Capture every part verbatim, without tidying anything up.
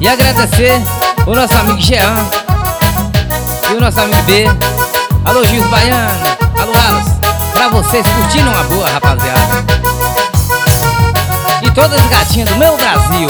E agradecer o nosso amigo Jean e o nosso amigo B. Alô, Gil Baiano. Alô, Alas. Pra vocês curtindo uma boa, rapaziada. E todas as gatinhas do meu Brasil.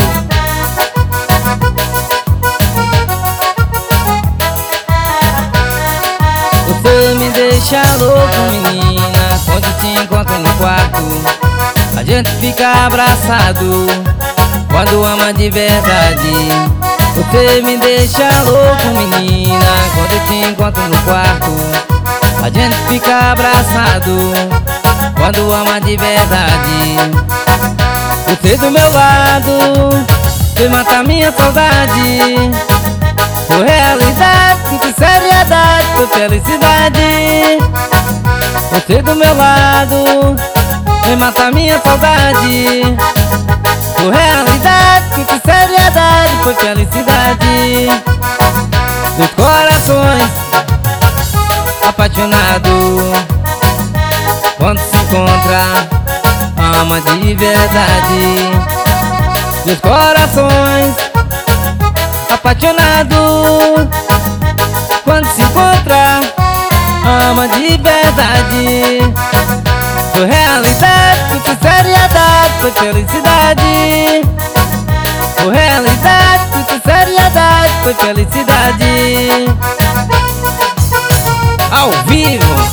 Você me deixa louco, menina, quando te encontro no quarto. A gente fica abraçado quando ama de verdade. Você me deixa louco, menina, quando te encontro no quarto. A gente fica abraçado quando ama de verdade. Você do meu lado, você mata minha saudade. Por realidade, sinto seriedade, por felicidade. Você do meu lado, vem matar minha saudade. Por realidade, sinto seriedade, por felicidade. Dos corações apaixonados, quando se encontra, ama de verdade. Dos corações apaixonados, quando se encontra, ama de verdade. Por realidade, por seriedade, por felicidade. Por realidade, por seriedade, por felicidade. Ao vivo.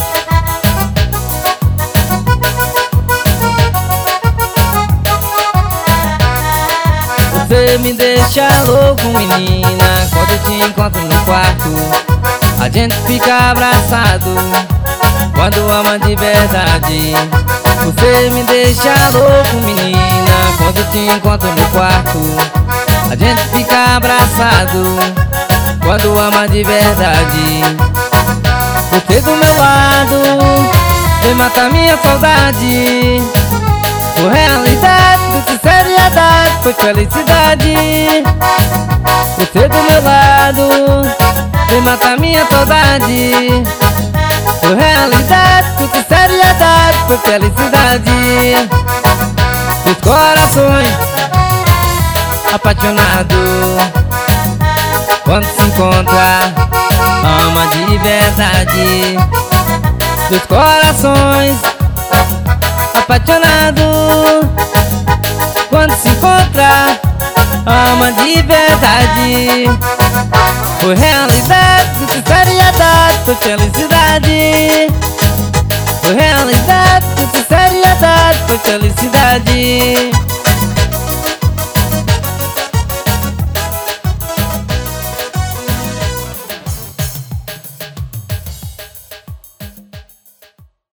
Você me deixa louco, menina, quando eu te encontro no quarto. A gente fica abraçado quando ama de verdade. Você me deixa louco, menina, quando eu te encontro no quarto. A gente fica abraçado quando ama de verdade. Você do meu lado, vem matar minha saudade. Por realidade, por seriedade, por felicidade. Você do meu lado, vem matar minha saudade. Por realidade, por seriedade, por felicidade. Dos corações apaixonados, quando se encontra, ama de verdade. Dos corações apaixonados, quando se encontra, ama de verdade. Por realidade, por seriedade, por felicidade. Por realidade, por seriedade, por felicidade.